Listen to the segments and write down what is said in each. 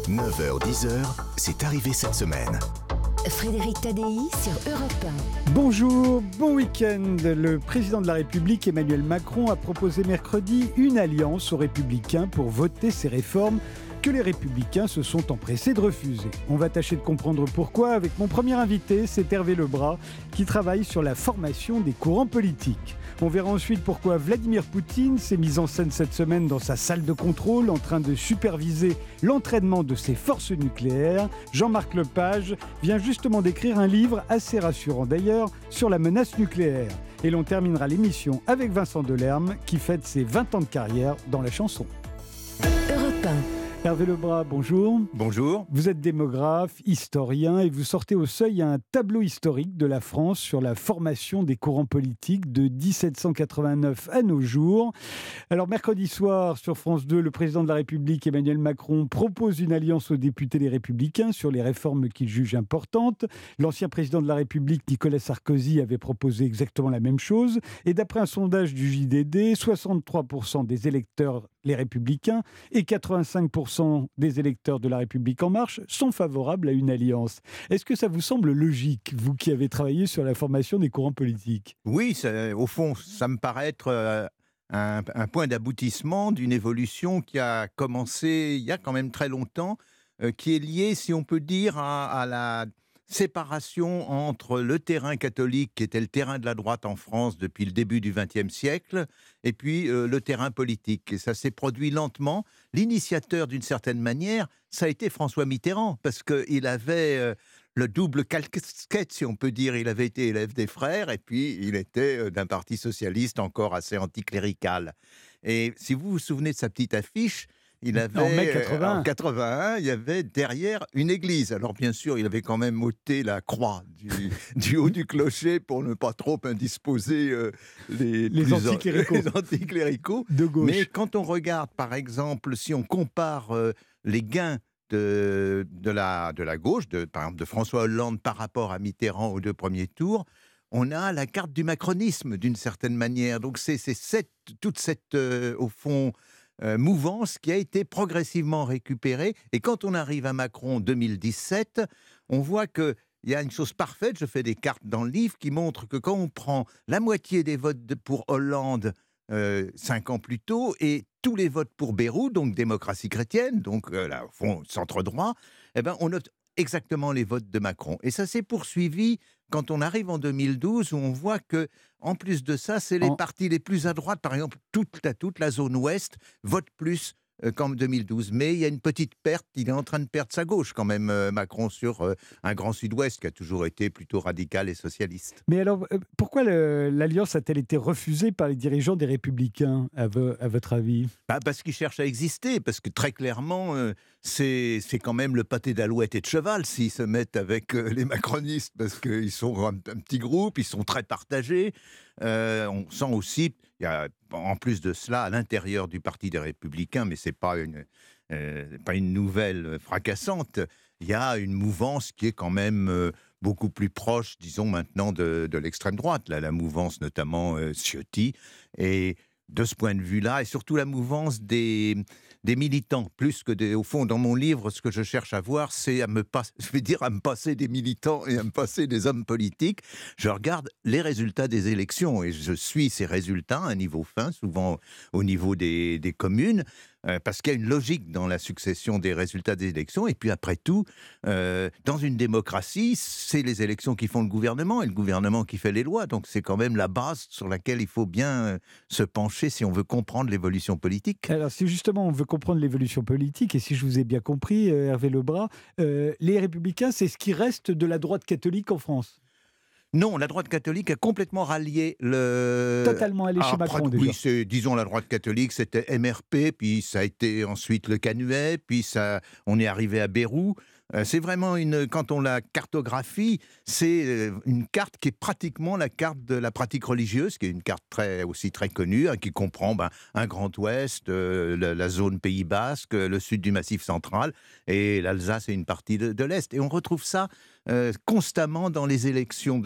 9h-10h, c'est arrivé cette semaine. Frédéric Tadei sur Europe 1. Bonjour, bon week-end. Le président de la République, Emmanuel Macron, a proposé mercredi une alliance aux Républicains pour voter ces réformes que les Républicains se sont empressés de refuser. On va tâcher de comprendre pourquoi avec mon premier invité, c'est Hervé Lebras, qui travaille sur la formation des courants politiques. On verra ensuite pourquoi Vladimir Poutine s'est mis en scène cette semaine dans sa salle de contrôle en train de superviser l'entraînement de ses forces nucléaires. Jean-Marc Lepage vient justement d'écrire un livre assez rassurant d'ailleurs sur la menace nucléaire. Et l'on terminera l'émission avec Vincent Delerme qui fête ses 20 ans de carrière dans la chanson. Europe 1. Hervé Lebras, bonjour. Bonjour. Vous êtes démographe, historien et vous sortez au Seuil un tableau historique de la France sur la formation des courants politiques de 1789 à nos jours. Alors mercredi soir sur France 2, le président de la République Emmanuel Macron propose une alliance aux députés des Républicains sur les réformes qu'il juge importantes. L'ancien président de la République Nicolas Sarkozy avait proposé exactement la même chose et d'après un sondage du JDD, 63% des électeurs les Républicains et 85% des électeurs de La République En Marche sont favorables à une alliance. Est-ce que ça vous semble logique, vous qui avez travaillé sur la formation des courants politiques ? Oui, au fond, ça me paraît être un point d'aboutissement d'une évolution qui a commencé il y a quand même très longtemps, qui est liée, si on peut dire, à la séparation entre le terrain catholique, qui était le terrain de la droite en France depuis le début du XXe siècle, et puis le terrain politique. Et ça s'est produit lentement. L'initiateur, d'une certaine manière, ça a été François Mitterrand, parce qu'il avait le double casquette, si on peut dire. Il avait été élève des Frères, et puis il était d'un parti socialiste encore assez anticlérical. Et si vous vous souvenez de sa petite affiche, il avait, en mai 81. En 81, il y avait derrière une église. Alors bien sûr, il avait quand même ôté la croix du haut du clocher pour ne pas trop indisposer les anticléricaux de gauche. Mais quand on regarde, par exemple, si on compare les gains de la gauche, par exemple de François Hollande par rapport à Mitterrand aux deux premiers tours, on a la carte du macronisme d'une certaine manière. Donc c'est toute cette, au fond, mouvance qui a été progressivement récupérée. Et quand on arrive à Macron 2017, on voit qu'il y a une chose parfaite. Je fais des cartes dans le livre qui montrent que quand on prend la moitié des votes pour Hollande 5 ans plus tôt et tous les votes pour Bayrou, donc démocratie chrétienne, donc là, au fond, centre-droit, eh ben, on note exactement les votes de Macron. Et ça s'est poursuivi quand on arrive en 2012, où on voit que, en plus de ça, c'est les partis les plus à droite, par exemple, toute la zone ouest vote plus qu'en 2012. Mais il y a une petite perte, il est en train de perdre sa gauche quand même, Macron, sur un grand sud-ouest qui a toujours été plutôt radical et socialiste. Mais alors, pourquoi l'alliance a-t-elle été refusée par les dirigeants des Républicains, à votre avis ? Parce qu'ils cherchent à exister, parce que très clairement, c'est quand même le pâté d'alouette et de cheval s'ils se mettent avec les macronistes, parce qu'ils sont un petit groupe, ils sont très partagés. On sent aussi, il y a, en plus de cela, à l'intérieur du Parti des Républicains, mais ce n'est pas une nouvelle fracassante, il y a une mouvance qui est quand même beaucoup plus proche, disons maintenant, de l'extrême droite, là, la mouvance notamment Ciotti, et de ce point de vue-là, et surtout la mouvance des militants, plus que au fond, dans mon livre, ce que je cherche à voir, c'est à me passer des militants et à me passer des hommes politiques. Je regarde les résultats des élections et je suis ces résultats à un niveau fin, souvent au niveau des communes, parce qu'il y a une logique dans la succession des résultats des élections. Et puis après tout, dans une démocratie, c'est les élections qui font le gouvernement et le gouvernement qui fait les lois. Donc c'est quand même la base sur laquelle il faut bien se pencher si on veut comprendre l'évolution politique. Alors si justement on veut comprendre l'évolution politique, et si je vous ai bien compris, Hervé Lebras, les Républicains, c'est ce qui reste de la droite catholique en France ? Non, la droite catholique a complètement rallié Totalement allé chez Macron, déjà. Oui, disons la droite catholique, c'était MRP, puis ça a été ensuite le Canuet, puis on est arrivé à Bayrou. C'est vraiment quand on la cartographie, c'est une carte qui est pratiquement la carte de la pratique religieuse, qui est une carte aussi très connue, qui comprend un Grand Ouest, la zone Pays Basque, le sud du Massif central, et l'Alsace et une partie de l'Est. Et on retrouve ça constamment dans les élections,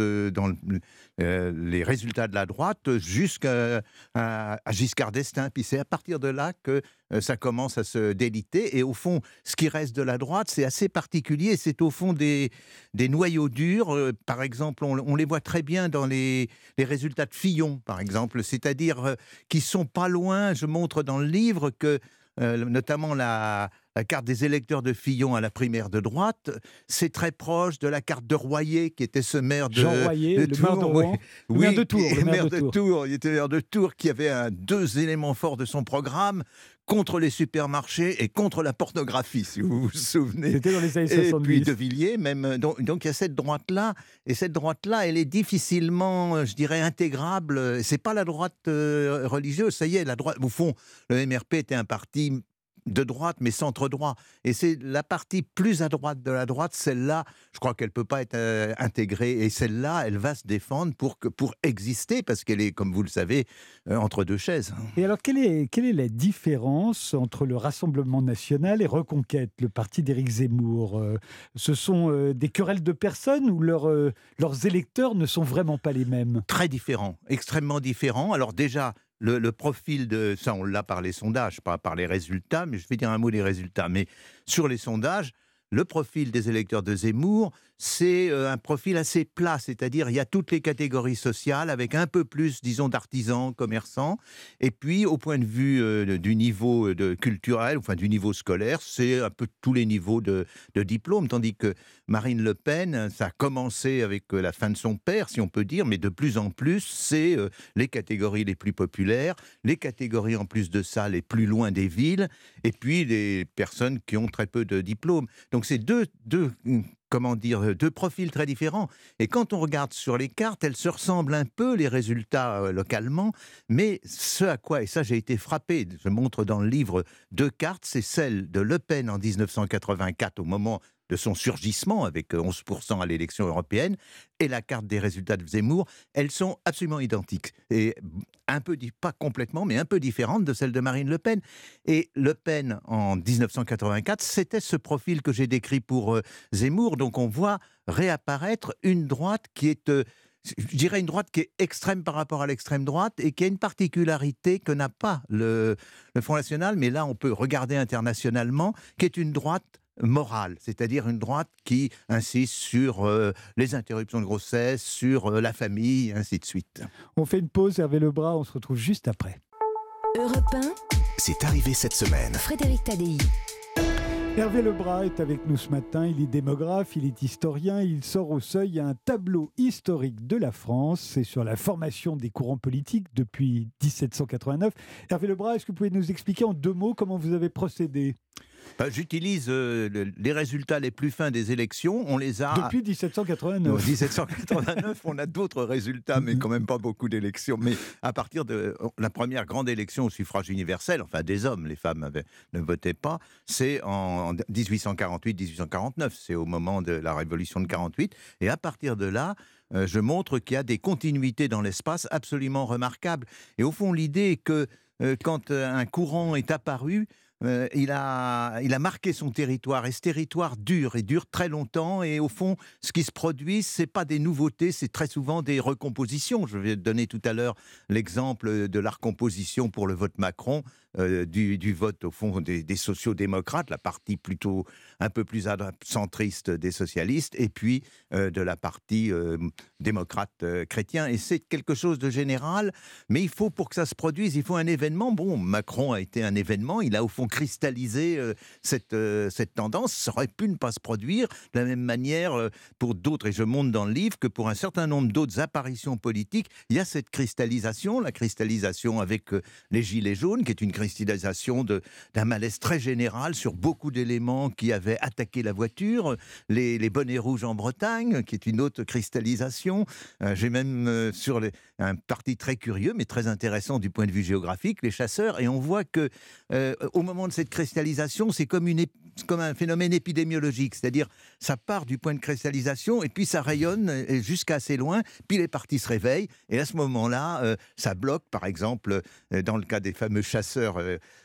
les résultats de la droite, jusqu'à Giscard d'Estaing. Puis c'est à partir de là que ça commence à se déliter. Et au fond, ce qui reste de la droite, c'est assez particulier. C'est au fond des noyaux durs. Par exemple, on les voit très bien dans les résultats de Fillon, par exemple. C'est-à-dire qui sont pas loin. Je montre dans le livre que notamment la carte des électeurs de Fillon à la primaire de droite, c'est très proche de la carte de Royer, qui était ce maire de Jean Royer, le maire de Rouen. Oui, maire de Tours. Le maire de Tours. Il était maire de Tours, qui avait deux éléments forts de son programme: contre les supermarchés et contre la pornographie, si vous vous souvenez. C'était dans les années 70. Et puis De Villiers, même. Donc il y a cette droite-là, et cette droite-là, elle est difficilement, je dirais, intégrable. C'est pas la droite religieuse, ça y est, la droite. Au fond, le MRP était un parti de droite, mais centre-droit. Et c'est la partie plus à droite de la droite, celle-là, je crois qu'elle ne peut pas être intégrée. Et celle-là, elle va se défendre pour exister, parce qu'elle est, comme vous le savez, entre deux chaises. Et alors, quelle est la différence entre le Rassemblement national et Reconquête, le parti d'Éric Zemmour? Ce sont des querelles de personnes ou leurs électeurs ne sont vraiment pas les mêmes? Très différents, extrêmement différents. Alors déjà, le profil de... Ça, on l'a par les sondages, pas par les résultats, mais je vais dire un mot des résultats. Mais sur les sondages, le profil des électeurs de Zemmour, c'est un profil assez plat, c'est-à-dire il y a toutes les catégories sociales, avec un peu plus, disons, d'artisans, commerçants, et puis au point de vue du niveau culturel, enfin du niveau scolaire, c'est un peu tous les niveaux de diplôme, tandis que Marine Le Pen, ça a commencé avec la fin de son père, si on peut dire, mais de plus en plus, c'est les catégories les plus populaires, les catégories en plus de ça, les plus loin des villes, et puis les personnes qui ont très peu de diplômes. Donc c'est deux profils très différents. Et quand on regarde sur les cartes, elles se ressemblent un peu, les résultats localement, mais ce à quoi, et ça j'ai été frappé, je montre dans le livre deux cartes, c'est celle de Le Pen en 1984, au moment de son surgissement, avec 11% à l'élection européenne, et la carte des résultats de Zemmour, elles sont absolument identiques. Et un peu, pas complètement, mais un peu différentes de celles de Marine Le Pen. Et Le Pen, en 1984, c'était ce profil que j'ai décrit pour Zemmour. Donc on voit réapparaître une droite qui est... je dirais une droite qui est extrême par rapport à l'extrême droite et qui a une particularité que n'a pas le Front National, mais là on peut regarder internationalement, qui est une droite morale, c'est-à-dire une droite qui insiste sur les interruptions de grossesse, sur la famille, et ainsi de suite. On fait une pause, Hervé Lebras, on se retrouve juste après. Europe 1, C'est arrivé cette semaine. Frédéric Tadei. Hervé Lebras est avec nous ce matin, il est démographe, il est historien, il sort au seuil un tableau historique de la France, c'est sur la formation des courants politiques depuis 1789. Hervé Lebras, est-ce que vous pouvez nous expliquer en deux mots comment vous avez procédé ? J'utilise les résultats les plus fins des élections. On les a... Depuis 1789. Non, 1789, on a d'autres résultats, mais quand même pas beaucoup d'élections. Mais à partir de la première grande élection au suffrage universel, enfin des hommes, les femmes ne votaient pas, c'est en 1848-1849. C'est au moment de la révolution de 48. Et à partir de là, je montre qu'il y a des continuités dans l'espace absolument remarquables. Et au fond, l'idée est que quand un courant est apparu, il a marqué son territoire, et ce territoire dure très longtemps, et au fond, ce qui se produit, c'est pas des nouveautés, c'est très souvent des recompositions. Je vais donner tout à l'heure l'exemple de la recomposition pour le vote Macron, du vote, au fond, des sociaux-démocrates, la partie plutôt un peu plus centriste des socialistes, et puis de la partie démocrate chrétien. Et c'est quelque chose de général, mais pour que ça se produise, il faut un événement. Bon, Macron a été un événement, il a au fond cristallisé cette tendance. Ça aurait pu ne pas se produire de la même manière pour d'autres, et je montre dans le livre que pour un certain nombre d'autres apparitions politiques, il y a cette cristallisation, la cristallisation avec les Gilets jaunes, qui est une cristallisation d'un malaise très général sur beaucoup d'éléments qui avaient attaqué la voiture, les bonnets rouges en Bretagne, qui est une autre cristallisation. J'ai même sur un parti très curieux, mais très intéressant du point de vue géographique, les chasseurs, et on voit que au moment de cette cristallisation, c'est comme un phénomène épidémiologique, c'est-à-dire ça part du point de cristallisation et puis ça rayonne jusqu'à assez loin, puis les partis se réveillent et à ce moment-là, ça bloque, par exemple, dans le cas des fameux chasseurs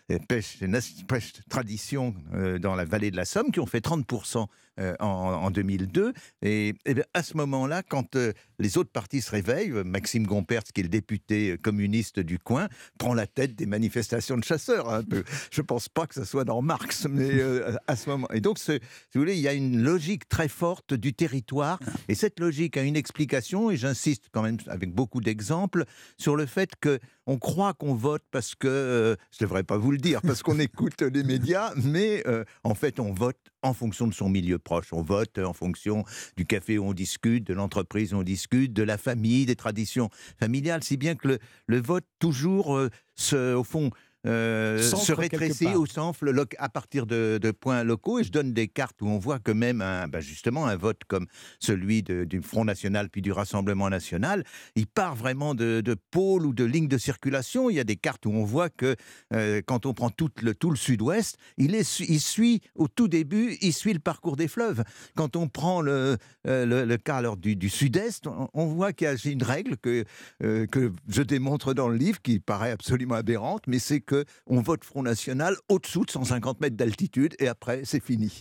pêche tradition dans la vallée de la Somme, qui ont fait 30% en 2002. Et bien, à ce moment-là, quand les autres partis se réveillent, Maxime Gompertz, qui est le député communiste du coin, prend la tête des manifestations de chasseurs. Hein. Je ne pense pas que ce soit dans Marx, mais à ce moment. Et donc, si vous voulez, il y a une logique très forte du territoire, et cette logique a une explication, et j'insiste quand même avec beaucoup d'exemples, sur le fait qu'on croit qu'on vote parce que, je ne devrais pas vous le dire, parce qu'on écoute les médias, mais en fait, on vote en fonction de son milieu proche. On vote en fonction du café où on discute, de l'entreprise où on discute, de la famille, des traditions familiales, si bien que le vote toujours, au fond, se rétrécit ou s'enfle à partir de points locaux. Et je donne des cartes où on voit que même justement un vote comme celui du Front National puis du Rassemblement National, il part vraiment de pôles ou de lignes de circulation. Il y a des cartes où on voit que quand on prend tout le sud-ouest, il suit au tout début, il suit le parcours des fleuves. Quand on prend le cas alors du sud-est, on voit qu'il y a une règle que je démontre dans le livre, qui paraît absolument aberrante, mais c'est qu'on vote Front National au-dessous de 150 mètres d'altitude, et après, c'est fini.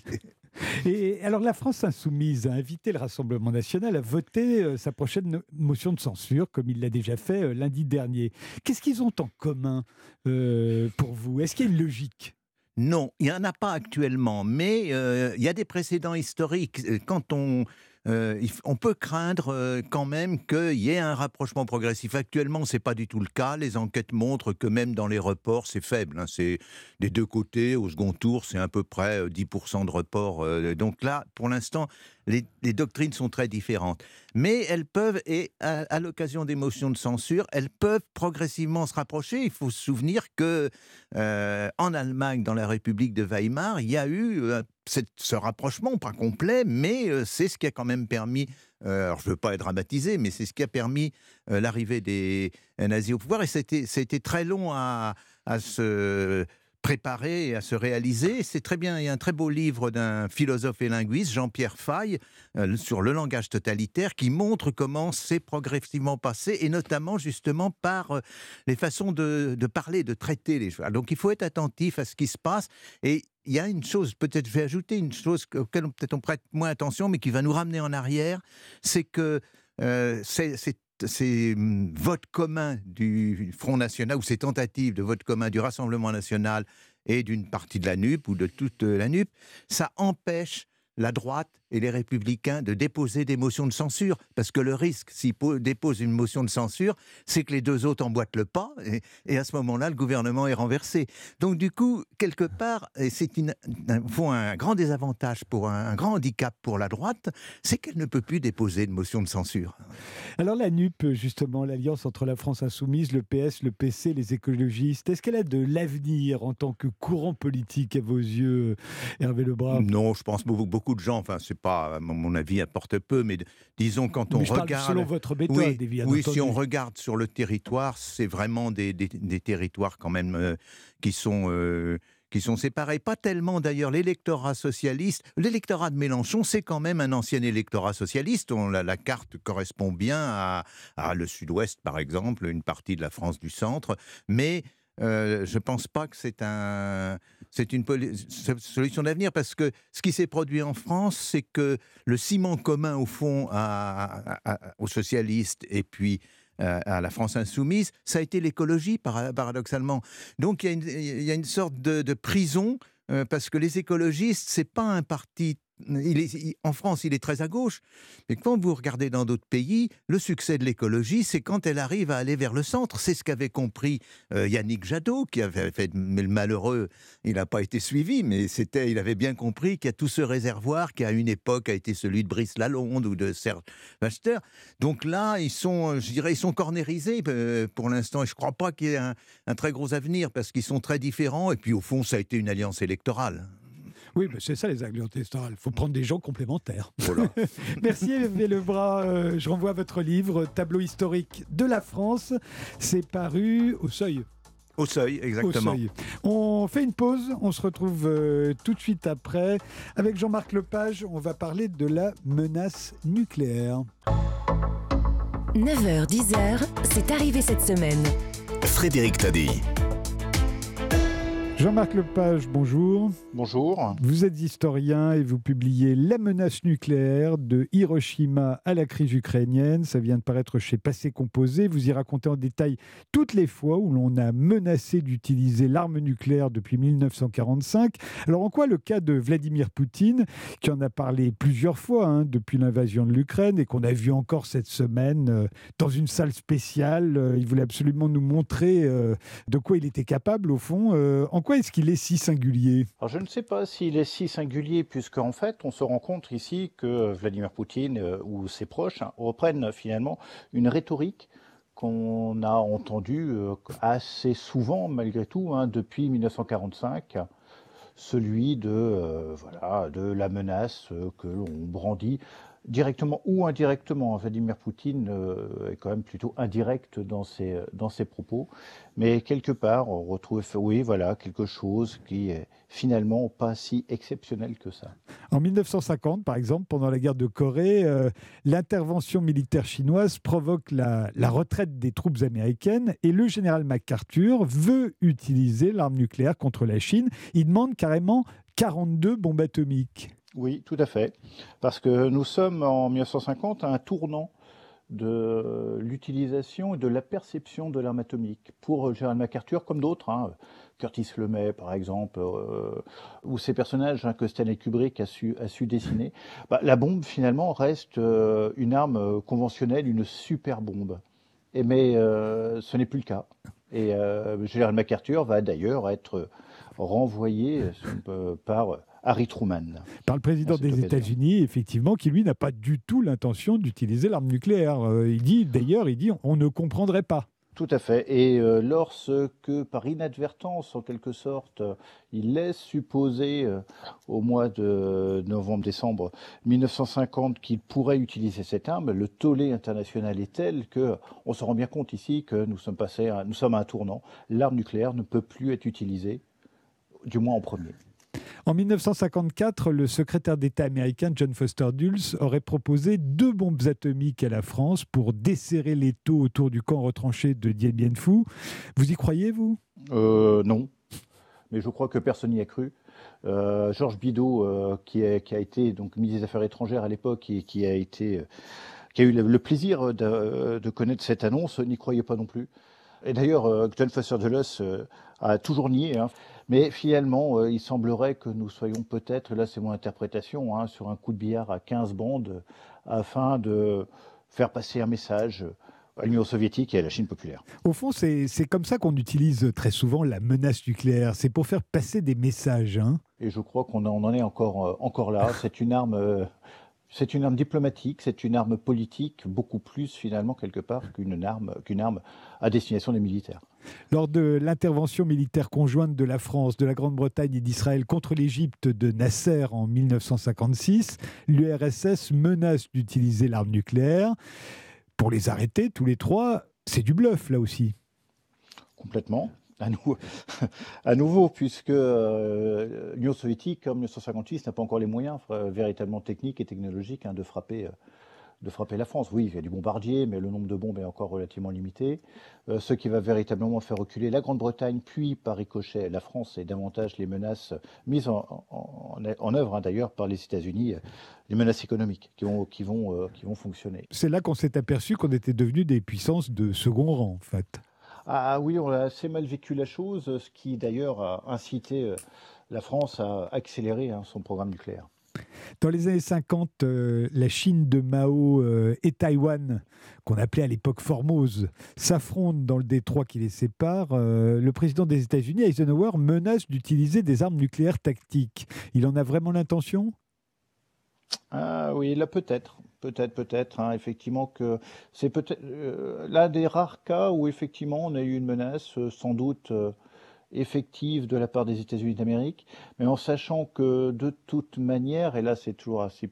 Et alors, la France insoumise a invité le Rassemblement national à voter sa prochaine motion de censure, comme il l'a déjà fait lundi dernier. Qu'est-ce qu'ils ont en commun pour vous ? Est-ce qu'il y a une logique ? Non, il n'y en a pas actuellement, mais il y a des précédents historiques. Quand on peut craindre quand même qu'il y ait un rapprochement progressif. Actuellement, ce n'est pas du tout le cas. Les enquêtes montrent que même dans les reports, c'est faible. Hein. C'est des deux côtés. Au second tour, c'est à peu près 10% de report. Donc là, pour l'instant, les doctrines sont très différentes. Mais elles peuvent, et à l'occasion des motions de censure, elles peuvent progressivement se rapprocher. Il faut se souvenir que en Allemagne, dans la République de Weimar, il y a eu ce rapprochement, pas complet, mais c'est ce qui a quand même permis, alors je ne veux pas être dramatisé, mais c'est ce qui a permis l'arrivée des nazis au pouvoir. Et c'était très long à se préparer et à se réaliser. C'est très bien, il y a un très beau livre d'un philosophe et linguiste, Jean-Pierre Faye, sur le langage totalitaire, qui montre comment c'est progressivement passé, et notamment justement par les façons de parler, de traiter les choses. Donc il faut être attentif à ce qui se passe. Et il y a une chose, peut-être je vais ajouter une chose auquel peut-être on prête moins attention, mais qui va nous ramener en arrière, c'est que ces votes communs du Front National, ou ces tentatives de vote commun du Rassemblement National et d'une partie de la NUP, ou de toute la NUP, ça empêche la droite et les Républicains de déposer des motions de censure. Parce que le risque, s'ils déposent une motion de censure, c'est que les deux autres emboîtent le pas, et à ce moment-là, le gouvernement est renversé. Donc du coup, quelque part, c'est un grand désavantage, un grand handicap pour la droite, c'est qu'elle ne peut plus déposer de motion de censure. Alors la NUP, justement, l'alliance entre la France insoumise, le PS, le PC, les écologistes, est-ce qu'elle a de l'avenir en tant que courant politique à vos yeux, Hervé Lebras ? Non, je pense beaucoup de gens, enfin c'est pas, à mon avis, apporte peu, mais disons quand on regarde... Selon votre méthode, évidemment. Oui, si on regarde sur le territoire, c'est vraiment des territoires quand même qui sont séparés. Pas tellement d'ailleurs l'électorat socialiste. L'électorat de Mélenchon, c'est quand même un ancien électorat socialiste. La carte correspond bien à le sud-ouest, par exemple, une partie de la France du centre, mais... je ne pense pas que c'est une solution d'avenir, parce que ce qui s'est produit en France, c'est que le ciment commun, au fond, aux socialistes et puis à la France insoumise, ça a été l'écologie, paradoxalement. Donc il y a une sorte de prison, parce que les écologistes, c'est pas un parti... en France, il est très à gauche. Mais quand vous regardez dans d'autres pays, le succès de l'écologie, c'est quand elle arrive à aller vers le centre. C'est ce qu'avait compris Yannick Jadot, qui avait fait... Mais le malheureux, il n'a pas été suivi, mais il avait bien compris qu'il y a tout ce réservoir qui, à une époque, a été celui de Brice Lalonde ou de Serge Wachter. Donc là, ils sont cornérisés pour l'instant. Et je ne crois pas qu'il y ait un très gros avenir, parce qu'ils sont très différents. Et puis, au fond, ça a été une alliance électorale. Oui, mais c'est ça les alliances électorales. Il faut prendre des gens complémentaires. Voilà. Merci Hervé Lebras. Je renvoie à votre livre, Tableau historique de la France. C'est paru au Seuil. Au Seuil, exactement. Au Seuil. On fait une pause, on se retrouve tout de suite après. Avec Jean-Marc Lepage, on va parler de la menace nucléaire. 9h, 10h, c'est arrivé cette semaine. Frédéric Tadei. Jean-Marc Lepage, bonjour. Bonjour. Vous êtes historien et vous publiez La menace nucléaire de Hiroshima à la crise ukrainienne. Ça vient de paraître chez Passé Composé. Vous y racontez en détail toutes les fois où l'on a menacé d'utiliser l'arme nucléaire depuis 1945. Alors en quoi le cas de Vladimir Poutine, qui en a parlé plusieurs fois depuis l'invasion de l'Ukraine et qu'on a vu encore cette semaine dans une salle spéciale, il voulait absolument nous montrer de quoi il était capable au fond. En quoi est-ce qu'il est si singulier ? Alors je ne sais pas s'il est si singulier, puisqu'en fait, on se rend compte ici que Vladimir Poutine ou ses proches reprennent finalement une rhétorique qu'on a entendue assez souvent, malgré tout, depuis 1945, celui de la menace que l'on brandit directement ou indirectement. Vladimir Poutine est quand même plutôt indirect dans ses propos, mais quelque part on retrouve quelque chose qui est finalement pas si exceptionnel que ça. En 1950, par exemple, pendant la guerre de Corée, l'intervention militaire chinoise provoque la retraite des troupes américaines et le général MacArthur veut utiliser l'arme nucléaire contre la Chine. Il demande carrément 42 bombes atomiques. Oui, tout à fait. Parce que nous sommes en 1950 à un tournant de l'utilisation et de la perception de l'arme atomique. Pour Gerald MacArthur, comme d'autres, Curtis LeMay par exemple, ou ces personnages que Stanley Kubrick a su dessiner, la bombe finalement reste une arme conventionnelle, une super bombe. Mais ce n'est plus le cas. Et Gerald MacArthur va d'ailleurs être renvoyé par Harry Truman. Par le président des États-Unis, effectivement, qui lui n'a pas du tout l'intention d'utiliser l'arme nucléaire. Il dit on ne comprendrait pas. Tout à fait. Et lorsque, par inadvertance, en quelque sorte, il laisse supposer au mois de novembre-décembre 1950 qu'il pourrait utiliser cette arme, le tollé international est tel qu'on se rend bien compte ici que nous sommes à un tournant. L'arme nucléaire ne peut plus être utilisée, du moins en premier. En 1954, le secrétaire d'État américain John Foster Dulles aurait proposé 2 bombes atomiques à la France pour desserrer l'étau autour du camp retranché de Dien Bien Phu. Vous y croyez, vous ? Non, mais je crois que personne n'y a cru. Georges Bidault, qui a été donc ministre des Affaires étrangères à l'époque et qui a eu le plaisir de connaître cette annonce, n'y croyait pas non plus. Et d'ailleurs, John Foster Dulles a toujours nié. Mais finalement, il semblerait que nous soyons peut-être, là c'est mon interprétation, sur un coup de billard à 15 bandes afin de faire passer un message à l'Union soviétique et à la Chine populaire. Au fond, c'est comme ça qu'on utilise très souvent la menace nucléaire. C'est pour faire passer des messages. Et je crois qu'on en est encore là. C'est une arme... C'est une arme diplomatique, c'est une arme politique, beaucoup plus finalement quelque part qu'une arme à destination des militaires. Lors de l'intervention militaire conjointe de la France, de la Grande-Bretagne et d'Israël contre l'Égypte de Nasser en 1956, l'URSS menace d'utiliser l'arme nucléaire. Pour les arrêter, tous les trois, c'est du bluff là aussi. Complètement. À nouveau, puisque l'Union soviétique, en 1956, n'a pas encore les moyens véritablement techniques et technologiques de frapper la France. Oui, il y a du bombardier, mais le nombre de bombes est encore relativement limité. Ce qui va véritablement faire reculer la Grande-Bretagne, puis par ricochet la France, et davantage les menaces mises en œuvre d'ailleurs par les États-Unis, les menaces économiques qui vont fonctionner. C'est là qu'on s'est aperçu qu'on était devenus des puissances de second rang, en fait. Ah oui, on a assez mal vécu la chose, ce qui d'ailleurs a incité la France à accélérer son programme nucléaire. Dans les années 50, la Chine de Mao et Taïwan, qu'on appelait à l'époque Formose, s'affrontent dans le détroit qui les sépare. Le président des États-Unis, Eisenhower, menace d'utiliser des armes nucléaires tactiques. Il en a vraiment l'intention ? Ah oui, là peut-être, effectivement que c'est peut-être l'un des rares cas où effectivement on a eu une menace sans doute effective de la part des États-Unis d'Amérique, mais en sachant que de toute manière, et là c'est toujours assez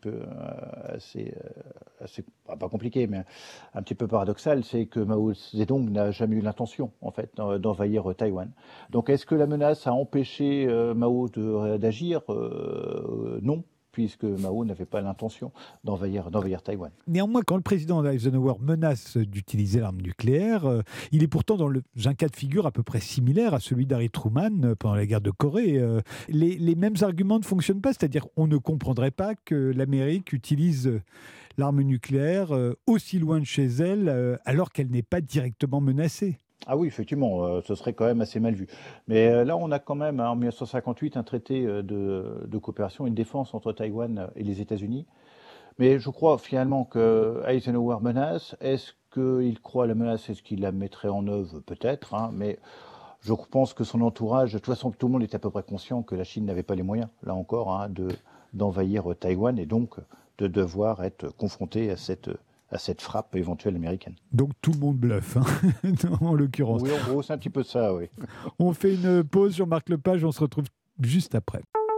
pas compliqué, mais un petit peu paradoxal, c'est que Mao Zedong n'a jamais eu l'intention en fait d'envahir Taïwan. Donc est-ce que la menace a empêché Mao d'agir ? Non. puisque Mao n'avait pas l'intention d'envahir Taïwan. Néanmoins, quand le président Eisenhower menace d'utiliser l'arme nucléaire, il est pourtant dans un cas de figure à peu près similaire à celui d'Harry Truman pendant la guerre de Corée. Les mêmes arguments ne fonctionnent pas, c'est-à-dire qu'on ne comprendrait pas que l'Amérique utilise l'arme nucléaire aussi loin de chez elle, alors qu'elle n'est pas directement menacée. Ah oui, effectivement, ce serait quand même assez mal vu. Mais là, on a quand même, en 1958, un traité de coopération et de défense entre Taïwan et les États-Unis. Mais je crois finalement que Eisenhower menace. Est-ce qu'il croit à la menace? Est-ce qu'il la mettrait en œuvre? Peut-être, hein, mais je pense que son entourage, de toute façon, tout le monde est à peu près conscient que la Chine n'avait pas les moyens, là encore, hein, d'envahir Taïwan et donc de devoir être confronté à cette frappe éventuelle américaine. Donc tout le monde bluffe, hein, en l'occurrence. Oui, en gros, c'est un petit peu ça, oui. On fait une pause, Jean-Marc Lepage, on se retrouve juste après.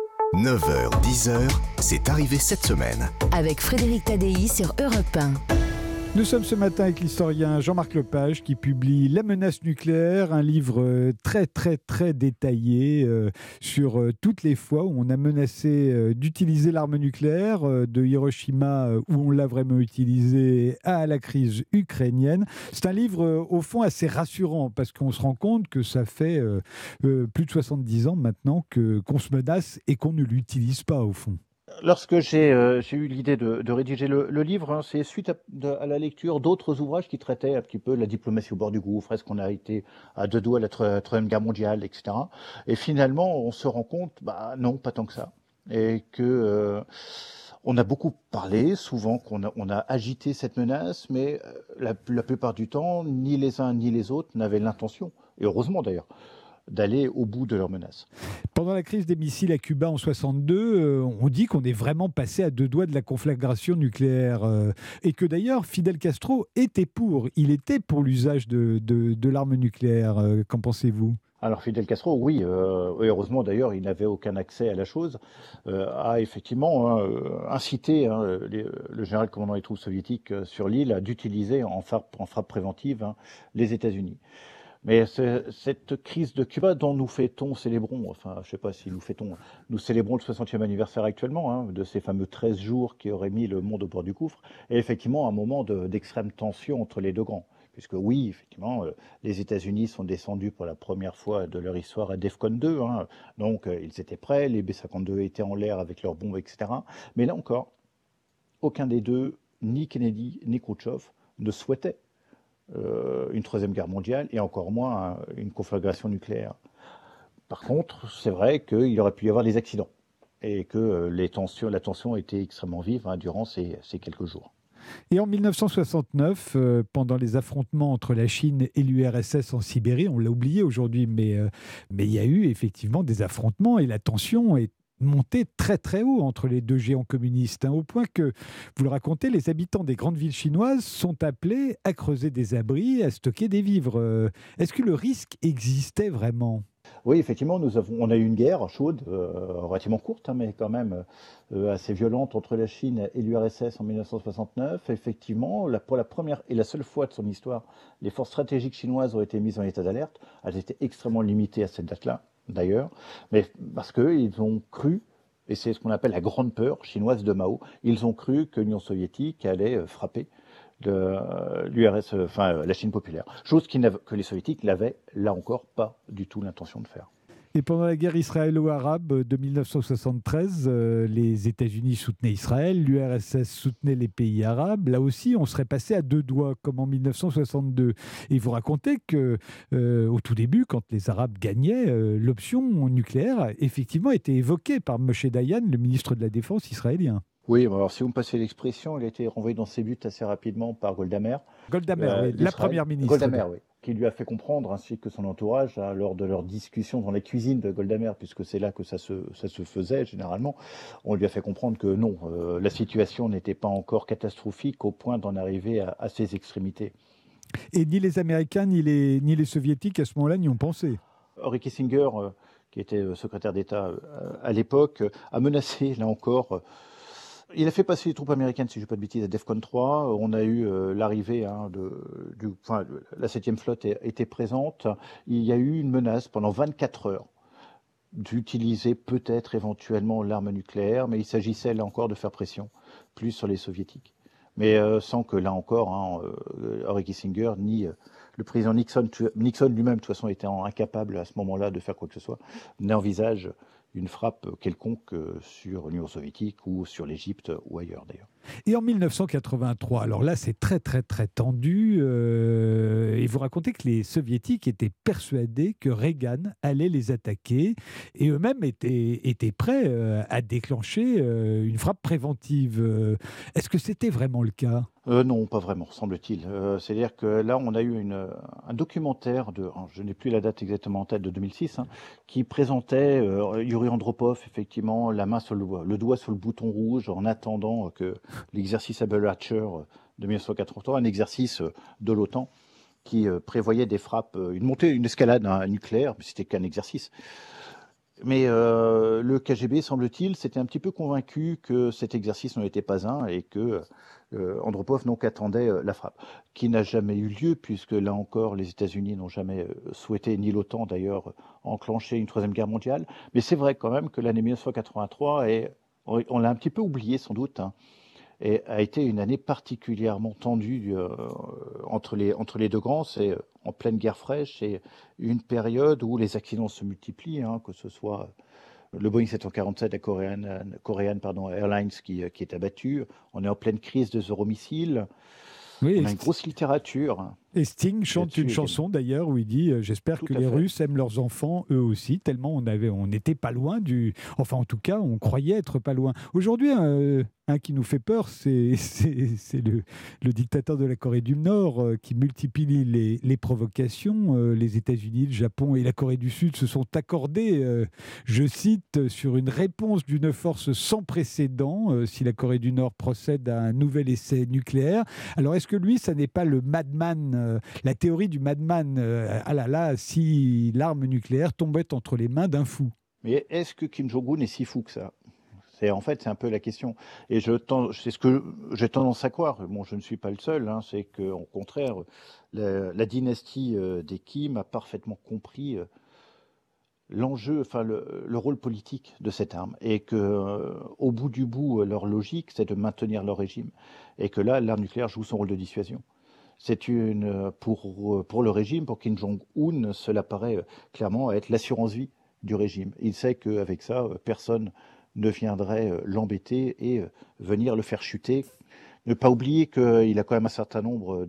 9h, 10h, c'est arrivé cette semaine. Avec Frédéric Tadei sur Europe 1. Nous sommes ce matin avec l'historien Jean-Marc Lepage qui publie La menace nucléaire, un livre très très très détaillé sur toutes les fois où on a menacé d'utiliser l'arme nucléaire, de Hiroshima où on l'a vraiment utilisé à la crise ukrainienne. C'est un livre au fond assez rassurant parce qu'on se rend compte que ça fait plus de 70 ans maintenant qu'on se menace et qu'on ne l'utilise pas au fond. Lorsque j'ai eu l'idée de rédiger le livre, hein, c'est suite à la lecture d'autres ouvrages qui traitaient un petit peu la diplomatie au bord du gouffre, est-ce qu'on a été à deux doigts de la Troisième Guerre mondiale, etc. Et finalement, on se rend compte, non, pas tant que ça. Et que on a beaucoup parlé, souvent qu'on a agité cette menace, mais la plupart du temps, ni les uns ni les autres n'avaient l'intention, et heureusement d'ailleurs, d'aller au bout de leurs menaces. Pendant la crise des missiles à Cuba en 62, on dit qu'on est vraiment passé à deux doigts de la conflagration nucléaire. Et que d'ailleurs, Fidel Castro était pour. Il était pour l'usage de l'arme nucléaire. Qu'en pensez-vous ? Alors Fidel Castro, oui, heureusement d'ailleurs, il n'avait aucun accès à la chose, a effectivement incité le général commandant des troupes soviétiques sur l'île d'utiliser en frappe préventive les États-Unis. Mais cette crise de Cuba dont nous célébrons, enfin je ne sais pas si nous célébrons le 60e anniversaire actuellement, de ces fameux 13 jours qui auraient mis le monde au bord du gouffre, et effectivement un moment d'extrême tension entre les deux grands. Puisque oui, effectivement, les États-Unis sont descendus pour la première fois de leur histoire à DEFCON 2, donc ils étaient prêts, les B-52 étaient en l'air avec leurs bombes, etc. Mais là encore, aucun des deux, ni Kennedy ni Khrouchtchev, ne souhaitait une troisième guerre mondiale et encore moins une conflagration nucléaire. Par contre, c'est vrai qu'il aurait pu y avoir des accidents et que la tension était extrêmement vive durant ces quelques jours. Et en 1969, pendant les affrontements entre la Chine et l'URSS en Sibérie, on l'a oublié aujourd'hui, mais il y a eu effectivement des affrontements et la tension est montée très très haut entre les deux géants communistes, au point que, vous le racontez, les habitants des grandes villes chinoises sont appelés à creuser des abris, à stocker des vivres. Est-ce que le risque existait vraiment ? Oui, effectivement, on a eu une guerre chaude, relativement courte, mais quand même assez violente entre la Chine et l'URSS en 1969. Effectivement, pour la première et la seule fois de son histoire, les forces stratégiques chinoises ont été mises en état d'alerte. Elles étaient extrêmement limitées à cette date-là, d'ailleurs, mais parce qu'ils ont cru, et c'est ce qu'on appelle la grande peur chinoise de Mao, ils ont cru que l'Union soviétique allait frapper la Chine populaire. Chose que les soviétiques n'avaient, là encore, pas du tout l'intention de faire. Et pendant la guerre israélo-arabe de 1973, les États-Unis soutenaient Israël, l'URSS soutenait les pays arabes. Là aussi, on serait passé à deux doigts, comme en 1962. Et vous racontez que, au tout début, quand les Arabes gagnaient, l'option nucléaire, effectivement, était évoquée par Moshe Dayan, le ministre de la Défense israélien. Oui, alors si vous me passez l'expression, il a été renvoyé dans ses buts assez rapidement par Golda Meir. Golda Meir, oui, la première ministre. Golda Meir, oui, qui lui a fait comprendre, ainsi que son entourage, lors de leurs discussions dans les cuisines de Golda Meir, puisque c'est là que ça se faisait généralement, on lui a fait comprendre que non, la situation n'était pas encore catastrophique au point d'en arriver à ces extrémités. Et ni les Américains ni les Soviétiques à ce moment-là n'y ont pensé. Henry Kissinger, qui était secrétaire d'État à l'époque, a menacé, là encore... Il a fait passer les troupes américaines, si je ne dis pas de bêtises, à DEFCON 3. On a eu l'arrivée la 7e flotte était présente. Il y a eu une menace pendant 24 heures d'utiliser peut-être éventuellement l'arme nucléaire, mais il s'agissait là encore de faire pression plus sur les soviétiques. Mais sans que là encore, Henry Kissinger ni le président Nixon lui-même de toute façon était incapable à ce moment-là de faire quoi que ce soit, n'envisage une frappe quelconque sur l'Union soviétique ou sur l'Égypte ou ailleurs d'ailleurs. Et en 1983, alors là c'est très très très tendu, et vous racontez que les soviétiques étaient persuadés que Reagan allait les attaquer et eux-mêmes étaient prêts à déclencher une frappe préventive. Est-ce que c'était vraiment le cas ? Non, pas vraiment, semble-t-il. C'est-à-dire que là, on a eu un documentaire je n'ai plus la date exactement en tête, de 2006, qui présentait Yuri Andropov, effectivement, la main sur le doigt sur le bouton rouge, en attendant que l'exercice Appalacher de 1983, un exercice de l'OTAN, qui prévoyait des frappes, une escalade nucléaire, mais c'était qu'un exercice. Mais le KGB, semble-t-il, s'était un petit peu convaincu que cet exercice n'en était pas un et que Andropov donc attendait la frappe, qui n'a jamais eu lieu, puisque là encore, les États-Unis n'ont jamais souhaité, ni l'OTAN d'ailleurs, enclencher une troisième guerre mondiale. Mais c'est vrai quand même que l'année 1983, on l'a un petit peu oublié sans doute, et a été une année particulièrement tendue entre les deux grands. C'est en pleine guerre fraîche et une période où les accidents se multiplient, que ce soit le Boeing 747 à Korean Airlines qui est abattu. On est en pleine crise des euromissiles. Oui, on a une grosse littérature. Et Sting chante une chanson d'ailleurs où il dit « J'espère que les Russes aiment leurs enfants eux aussi », tellement on n'était pas loin Enfin en tout cas, on croyait être pas loin. Aujourd'hui, un qui nous fait peur, c'est le dictateur de la Corée du Nord qui multiplie les provocations. Les États-Unis, le Japon et la Corée du Sud se sont accordés, je cite, sur une réponse d'une force sans précédent si la Corée du Nord procède à un nouvel essai nucléaire. Alors est-ce que lui, ça n'est pas le madman, la théorie du madman, ah là là, si l'arme nucléaire tombait entre les mains d'un fou? Mais est-ce que Kim Jong-un est si fou que ça? C'est un peu la question. Et c'est ce que j'ai tendance à croire. Bon, je ne suis pas le seul. C'est qu'au contraire, la dynastie des Kim a parfaitement compris l'enjeu, le rôle politique de cette arme, et que au bout du bout, leur logique, c'est de maintenir leur régime, et que là, l'arme nucléaire joue son rôle de dissuasion. C'est pour le régime, pour Kim Jong-un, cela paraît clairement être l'assurance-vie du régime. Il sait qu'avec ça, personne ne viendrait l'embêter et venir le faire chuter. Ne pas oublier qu'il a quand même un certain nombre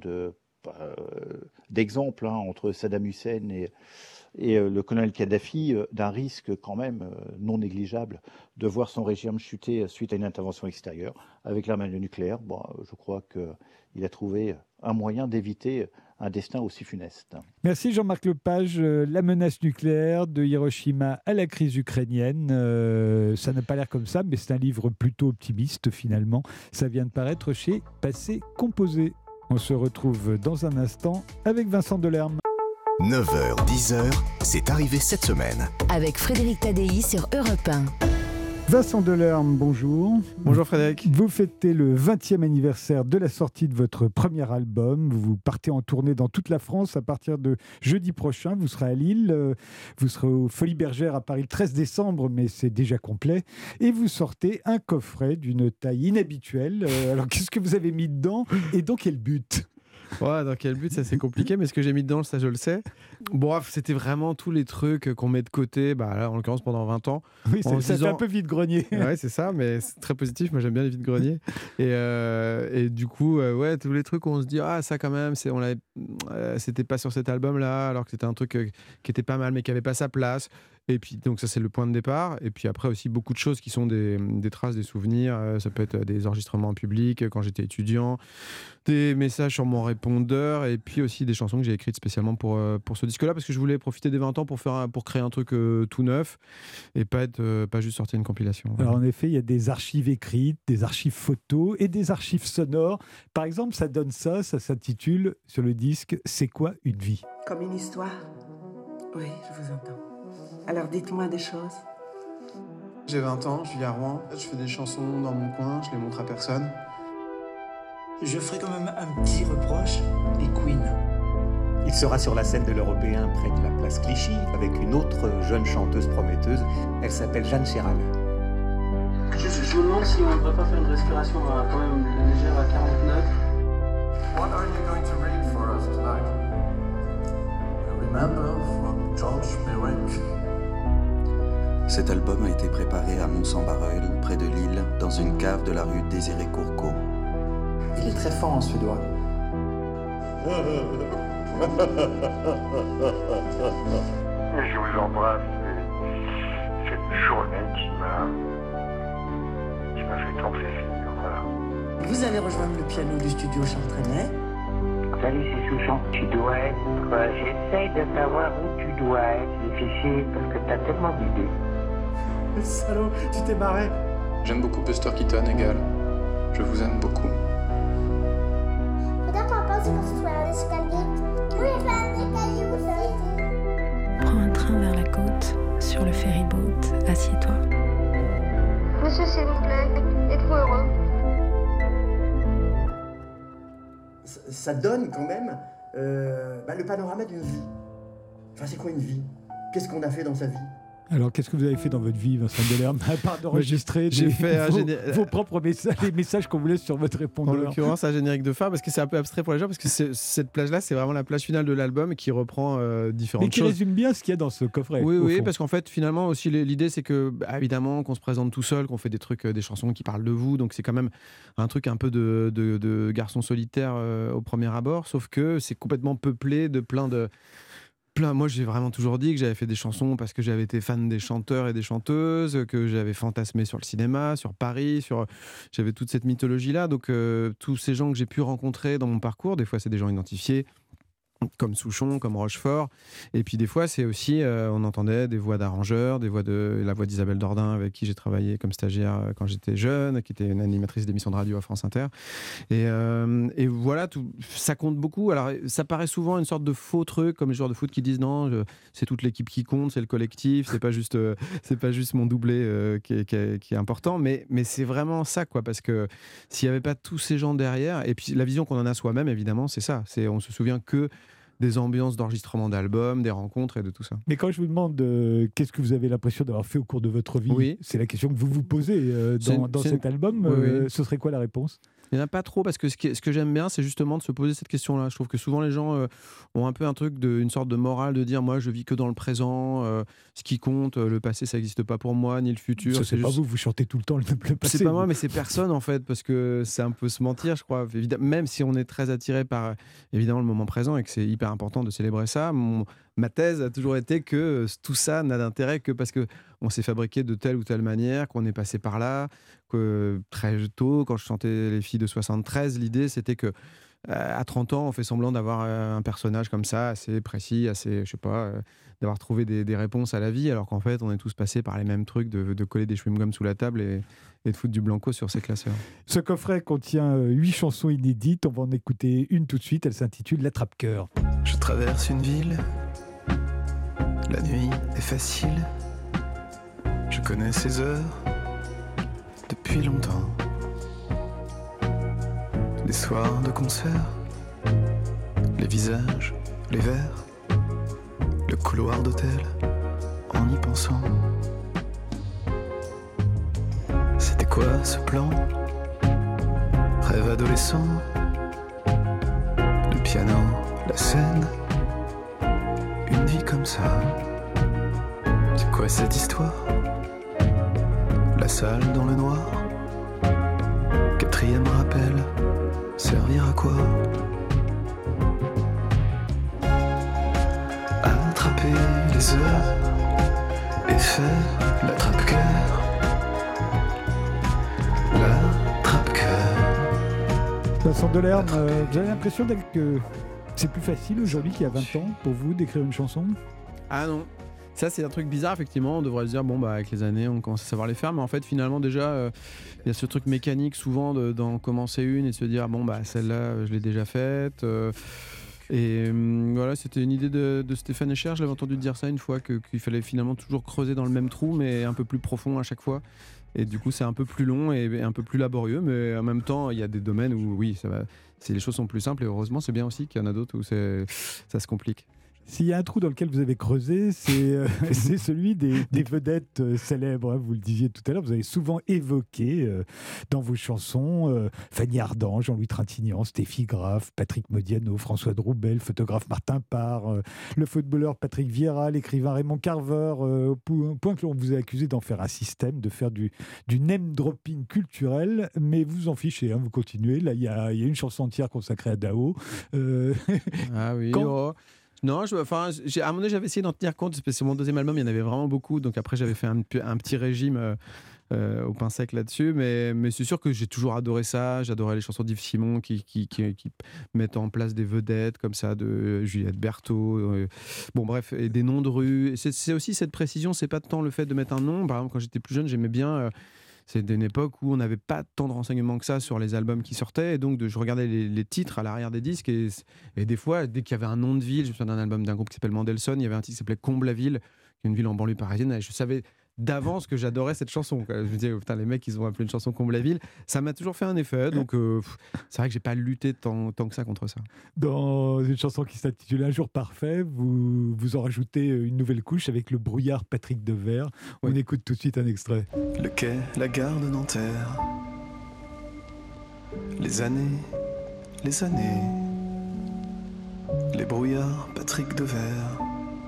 d'exemples entre Saddam Hussein et le colonel Kadhafi, d'un risque quand même non négligeable de voir son régime chuter suite à une intervention extérieure avec l'arme nucléaire. Bon, je crois qu'il a trouvé un moyen d'éviter un destin aussi funeste. Merci Jean-Marc Lepage. La menace nucléaire de Hiroshima à la crise ukrainienne, ça n'a pas l'air comme ça, mais c'est un livre plutôt optimiste finalement. Ça vient de paraître chez Passé Composé. On se retrouve dans un instant avec Vincent Delerme. 9h, 10h, c'est arrivé cette semaine. Avec Frédéric Tadei sur Europe 1. Vincent Delerme, bonjour. Bonjour Frédéric. Vous fêtez le 20e anniversaire de la sortie de votre premier album. Vous partez en tournée dans toute la France à partir de jeudi prochain. Vous serez à Lille, vous serez aux Folies Bergères à Paris le 13 décembre, mais c'est déjà complet. Et vous sortez un coffret d'une taille inhabituelle. Alors qu'est-ce que vous avez mis dedans et dans quel but ? Ouais, dans quel but, ça c'est compliqué, mais ce que j'ai mis dedans, ça je le sais. Bref, c'était vraiment tous les trucs qu'on met de côté, là, en l'occurrence pendant 20 ans. Oui, ça fait un peu vide-grenier. Ouais, c'est ça, mais c'est très positif, moi j'aime bien les vide-greniers. Et du coup, tous les trucs où on se dit, ça quand même, c'était pas sur cet album-là, alors que c'était un truc qui était pas mal, mais qui avait pas sa place. Et puis, donc ça c'est le point de départ. Et puis après aussi beaucoup de choses qui sont des traces, des souvenirs. Ça peut être des enregistrements en public quand j'étais étudiant, des messages sur mon répondeur, et puis aussi des chansons que j'ai écrites spécialement pour ce disque-là, parce que je voulais profiter des 20 ans pour créer un truc tout neuf et pas juste sortir une compilation. Alors en effet, il y a des archives écrites, des archives photos et des archives sonores. Par exemple, ça donne ça s'intitule sur le disque « C'est quoi une vie ?» Comme une histoire? Oui, je vous entends. Alors dites-moi des choses. J'ai 20 ans, je vis à Rouen, je fais des chansons dans mon coin, je les montre à personne. Je ferai quand même un petit reproche, les Queen. Il sera sur la scène de l'Européen près de la place Clichy avec une autre jeune chanteuse prometteuse. Elle s'appelle Jeanne Chéral. Je me demande si on ne devrait pas faire une respiration quand même légère à 49. What are you going to read for us tonight? Remember from George Perec. Cet album a été préparé à Mont-Saint-Barreul, près de Lille, dans une cave de la rue Désiré-Courcos. Il est très fort en suédois. Je vous embrasse. Cette journée qui m'a fait tomber. Voilà. Vous allez rejoindre le piano du studio Chartrenet. Salut, c'est Souchon. Tu dois être. J'essaye de savoir où tu dois être. C'est difficile parce que t'as tellement d'idées. Salaud, tu t'es barré. J'aime beaucoup Buster Keaton, égal. Je vous aime beaucoup. Regarde, papa, c'est pour se faire un escalier. Oui, il fait un escalier, vous savez. Prends un train vers la côte, sur le ferryboat, assieds-toi. Monsieur, s'il vous plaît, êtes-vous heureux? Ça donne quand même le panorama d'une vie. Enfin, c'est quoi une vie? Qu'est-ce qu'on a fait dans sa vie? Alors, qu'est-ce que vous avez fait dans votre vie, Vincent Delerme, à part d'enregistrer vos propres messages, les messages qu'on vous laisse sur votre répondeur? En l'occurrence, un générique de fin, parce que c'est un peu abstrait pour les gens, parce que cette plage-là, c'est vraiment la plage finale de l'album qui reprend différentes choses. Mais qui résume bien ce qu'il y a dans ce coffret. Oui, parce qu'en fait, finalement, aussi, l'idée, c'est que, évidemment, qu'on se présente tout seul, qu'on fait des trucs, des chansons qui parlent de vous, donc c'est quand même un truc un peu de garçon solitaire au premier abord, sauf que c'est complètement peuplé de plein de... Moi, j'ai vraiment toujours dit que j'avais fait des chansons parce que j'avais été fan des chanteurs et des chanteuses, que j'avais fantasmé sur le cinéma, sur Paris, j'avais toute cette mythologie-là. Donc, tous ces gens que j'ai pu rencontrer dans mon parcours, des fois, c'est des gens identifiés, comme Souchon, comme Rochefort. Et puis des fois, c'est aussi, on entendait des voix d'arrangeurs, la voix d'Isabelle Dordain, avec qui j'ai travaillé comme stagiaire quand j'étais jeune, qui était une animatrice d'émissions de radio à France Inter. Et voilà, ça compte beaucoup. Alors, ça paraît souvent une sorte de faux truc, comme les joueurs de foot qui disent non, c'est toute l'équipe qui compte, c'est le collectif, c'est pas juste mon doublé qui est important, mais c'est vraiment ça, quoi, parce que s'il n'y avait pas tous ces gens derrière, et puis la vision qu'on en a soi-même, évidemment, c'est ça. On se souvient que des ambiances d'enregistrement d'albums, des rencontres et de tout ça. Mais quand je vous demande qu'est-ce que vous avez l'impression d'avoir fait au cours de votre vie, oui. C'est la question que vous vous posez dans cet album, oui. Ce serait quoi la réponse? Il n'y en a pas trop, parce que ce que j'aime bien, c'est justement de se poser cette question-là. Je trouve que souvent les gens ont un peu un truc, une sorte de morale de dire moi je vis que dans le présent, ce qui compte, le passé ça n'existe pas pour moi, ni le futur. Ça, c'est pas juste... vous chantez tout le temps le passé. C'est pas moi, mais c'est personne en fait, parce que c'est un peu se mentir, je crois. Évidemment, même si on est très attiré par évidemment le moment présent et que c'est hyper important de célébrer ça, ma thèse a toujours été que tout ça n'a d'intérêt que parce qu'on s'est fabriqué de telle ou telle manière, qu'on est passé par là, que très tôt, quand je chantais Les filles de 73, l'idée c'était que à 30 ans, on fait semblant d'avoir un personnage comme ça, assez précis, assez, je sais pas, d'avoir trouvé des réponses à la vie, alors qu'en fait, on est tous passés par les mêmes trucs, de coller des chewing-gums sous la table et de foutre du blanco sur ses classeurs. Ce coffret contient 8 chansons inédites, on va en écouter une tout de suite, elle s'intitule L'Attrape-Cœur. Je traverse une ville, la nuit est facile, je connais ces heures depuis longtemps. Les soirs de concert, les visages, les verres, le couloir d'hôtel, en y pensant. C'était quoi ce plan? Rêve adolescent, le piano, la scène, une vie comme ça. C'est quoi cette histoire? La salle dans le noir, quatrième rappel. Servir à quoi? Attraper les heures et faire l'attrape-cœur. L'attrape-cœur. Vincent Delerme, vous avez l'impression que c'est plus facile aujourd'hui qu'il y a 20 ans pour vous d'écrire une chanson? Ah non. Ça, c'est un truc bizarre, effectivement. On devrait se dire, avec les années, on commence à savoir les faire. Mais en fait, finalement, déjà, il y a ce truc mécanique, souvent, d'en commencer une et de se dire, celle-là, je l'ai déjà faite. Voilà, c'était une idée de Stéphane Echer. Je l'avais entendu dire ça une fois, qu'il fallait finalement toujours creuser dans le même trou, mais un peu plus profond à chaque fois. Et du coup, c'est un peu plus long et un peu plus laborieux, mais en même temps, il y a des domaines où oui, ça va. Les choses sont plus simples et heureusement, c'est bien aussi qu'il y en a d'autres où ça se complique. S'il y a un trou dans lequel vous avez creusé, c'est celui des vedettes célèbres. Vous le disiez tout à l'heure, vous avez souvent évoqué dans vos chansons Fanny Ardant, Jean-Louis Trintignant, Steffi Graf, Patrick Modiano, François Droubet, le photographe Martin Parr, le footballeur Patrick Vieira, l'écrivain Raymond Carver, au point que l'on vous a accusé d'en faire un système, de faire du name-dropping culturel, mais vous en fichez, vous continuez. Là, il y a une chanson entière consacrée à Dao. Ah oui, Non, à un moment donné, j'avais essayé d'en tenir compte, parce que sur mon deuxième album, il y en avait vraiment beaucoup, donc après j'avais fait un petit régime au pain sec là-dessus, mais c'est sûr que j'ai toujours adoré ça, j'adorais les chansons d'Yves Simon qui mettent en place des vedettes comme ça, de Juliette Berthaud, bon bref, et des noms de rues, c'est aussi cette précision, c'est pas tant le fait de mettre un nom, par exemple quand j'étais plus jeune, j'aimais bien... C'est une époque où on n'avait pas tant de renseignements que ça sur les albums qui sortaient, et donc je regardais les titres à l'arrière des disques, et des fois, dès qu'il y avait un nom de ville, je me souviens d'un album d'un groupe qui s'appelle Mendelssohn, il y avait un titre qui s'appelait Comble-la-Ville, qui est une ville en banlieue parisienne, et je savais d'avance que j'adorais cette chanson. Je me disais, putain, les mecs, ils ont appelé une chanson Comble-la-Ville. Ça m'a toujours fait un effet, donc c'est vrai que j'ai pas lutté tant que ça contre ça. Dans une chanson qui s'intitule Un jour parfait, vous en rajoutez une nouvelle couche avec le brouillard Patrick Devers. On écoute tout de suite un extrait. Le quai, la gare de Nanterre. Les années, les brouillards Patrick Devers.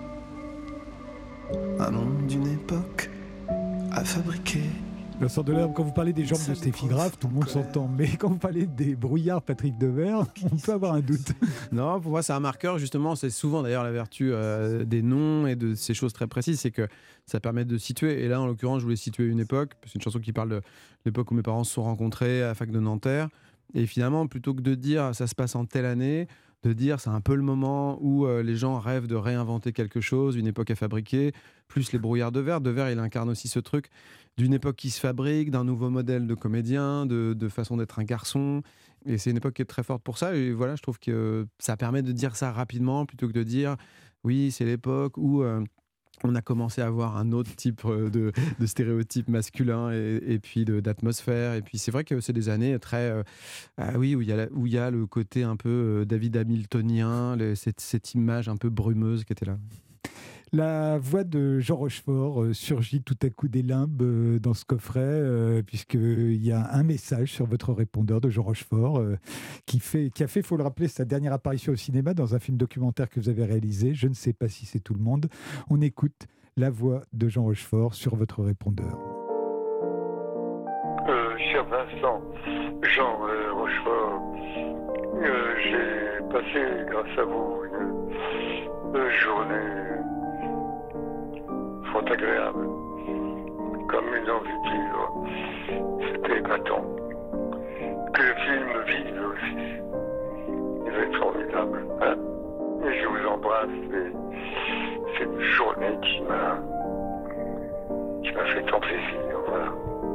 Un monde d'une époque à fabriquer. Vincent Delerme, quand vous parlez des jambes de Steffi Graf, tout le monde s'entend. Mais quand vous parlez des brouillards Patrick Devers, on peut avoir un doute. Non, pour moi, c'est un marqueur, justement. C'est souvent d'ailleurs la vertu des noms et de ces choses très précises, c'est que ça permet de situer. Et là, en l'occurrence, je voulais situer une époque. C'est une chanson qui parle de l'époque où mes parents se sont rencontrés à la fac de Nanterre. Et finalement, plutôt que de dire ça se passe en telle année, de dire c'est un peu le moment où les gens rêvent de réinventer quelque chose, une époque à fabriquer, plus les brouillards Devers. Devers, il incarne aussi ce truc d'une époque qui se fabrique, d'un nouveau modèle de comédien, de façon d'être un garçon. Et c'est une époque qui est très forte pour ça. Et voilà, je trouve que ça permet de dire ça rapidement, plutôt que de dire oui, c'est l'époque où... on a commencé à avoir un autre type de stéréotype masculin et puis d'atmosphère. Et puis c'est vrai que c'est des années très... oui, où il y a le côté un peu David Hamiltonien, cette image un peu brumeuse qui était là. La voix de Jean Rochefort surgit tout à coup des limbes dans ce coffret, puisqu'il y a un message sur votre répondeur de Jean Rochefort qui a fait, il faut le rappeler, sa dernière apparition au cinéma dans un film documentaire que vous avez réalisé. Je ne sais pas si c'est tout le monde. On écoute la voix de Jean Rochefort sur votre répondeur. Cher Vincent, Jean Rochefort, j'ai passé, grâce à vous, une journée fort agréable, comme une envie de vivre. C'était épatant. Que le film vive aussi. Il va être formidable. Hein, et je vous embrasse. Et c'est une journée qui m'a fait tant plaisir. Voilà.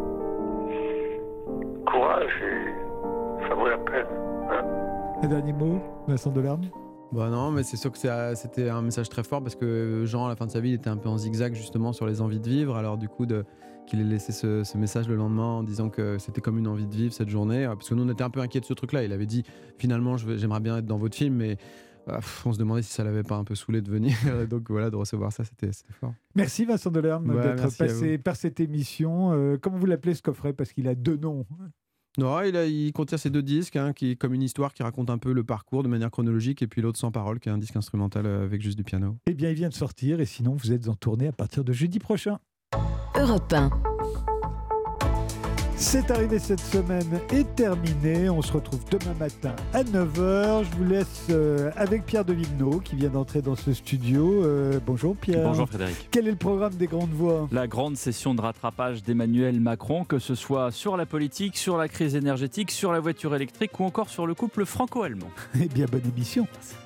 Courage et ça vaut la peine. Hein. Un dernier mot, Vincent Delerme ? Bah non, mais c'est sûr que c'était un message très fort, parce que Jean, à la fin de sa vie, il était un peu en zigzag justement sur les envies de vivre. Alors du coup, qu'il ait laissé ce message le lendemain en disant que c'était comme une envie de vivre cette journée, parce que nous on était un peu inquiets de ce truc-là. Il avait dit finalement j'aimerais bien être dans votre film, mais on se demandait si ça l'avait pas un peu saoulé de venir. Donc voilà, de recevoir ça, c'était fort. Merci Vincent Delerme d'être passé par cette émission. Comment vous l'appelez ce coffret, parce qu'il a deux noms? Non, il contient ces deux disques, qui est comme une histoire qui raconte un peu le parcours de manière chronologique, et puis l'autre Sans Parole, qui est un disque instrumental avec juste du piano. Eh bien, il vient de sortir, et sinon, vous êtes en tournée à partir de jeudi prochain. Europe 1. C'est arrivé cette semaine est terminé. On se retrouve demain matin à 9h. Je vous laisse avec Pierre de Villeneuve qui vient d'entrer dans ce studio. Bonjour Pierre. Bonjour Frédéric. Quel est le programme des Grandes Voix ? La grande session de rattrapage d'Emmanuel Macron, que ce soit sur la politique, sur la crise énergétique, sur la voiture électrique ou encore sur le couple franco-allemand. Eh bien, bonne émission. Merci.